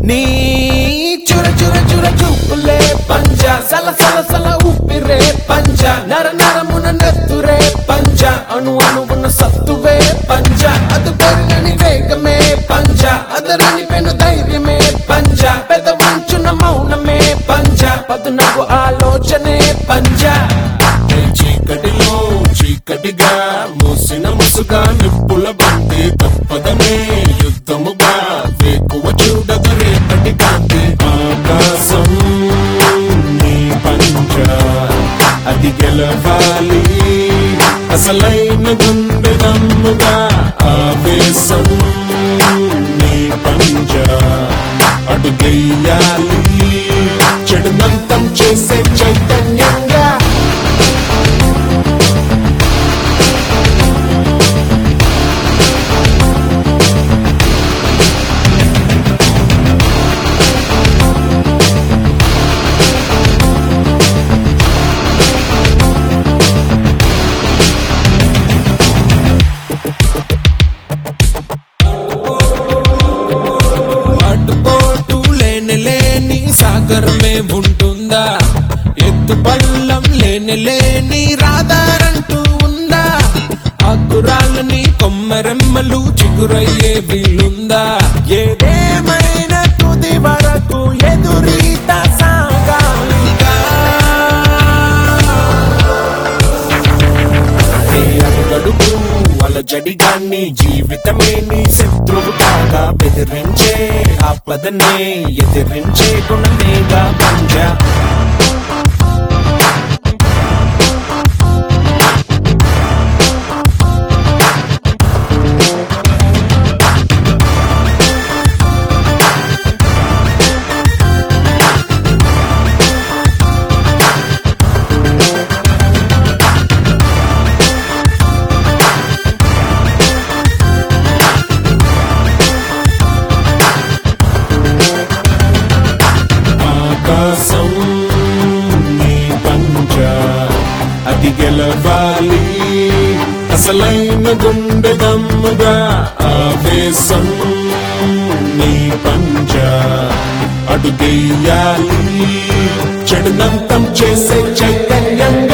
నీ చుర చుర చుర చూపులే పంజ సల సల సల ఊపిరే పంజ నర నరమున నెత్తురే పంజ అణు అణువున సత్తువే పంజ అది పెరగని వేగమే పంజ అదరని పెను ధైర్యమే పంజ పెదవంచున మౌనమే పంజ పదునకు ఆలోచనే పంజ చీకటిలో చీకటిగా మూసిన ముసుగా నిప్పుల బంతి తప్పదనే యుద్ధముగా వేకువ చూడదు రేపటి కాంతి ఆకాశం నీ పంచ అది గెలవాలి అసలైన గుండె దమ్ముగా ఆవేశం నీ పంచ అడుగెయ్యాలి చెడునంతం చేసే చైతన్యంగా లేని సాగర్ మే ఉంటుందా ఎత్తు పల్లం లేని రాదారంటూ ఉందా ఆకురాలని కొమ్మరెమ్మలు చిగురయ్యే వీలుందా ఏదేమైనా తుది వరకు ఎదురీత సాగాలిగా అడుగడుగు అలజడిగాన్ని జీవితమే నీ శత్రువు కాగా బెదిరించే ఆపదనే ఎదిరించే గుణమేగా పంజ ఆకాశం నీ పంచ అది గెలవాలి అసలైన గుండె దమ్ముగా ఆవేశం నీ పంచ అడుగెయ్యాలి చెడునంతం చేసే చైతన్యం